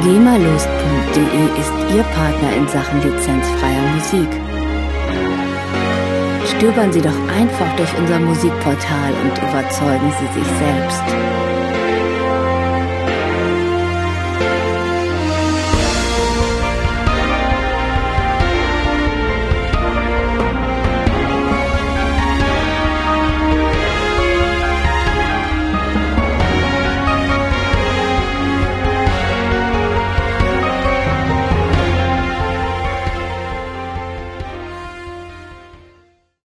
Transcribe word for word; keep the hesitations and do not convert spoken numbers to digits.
GEMALost punkt de ist Ihr Partner in Sachen lizenzfreier Musik. Stöbern Sie doch einfach durch unser Musikportal und überzeugen Sie sich selbst.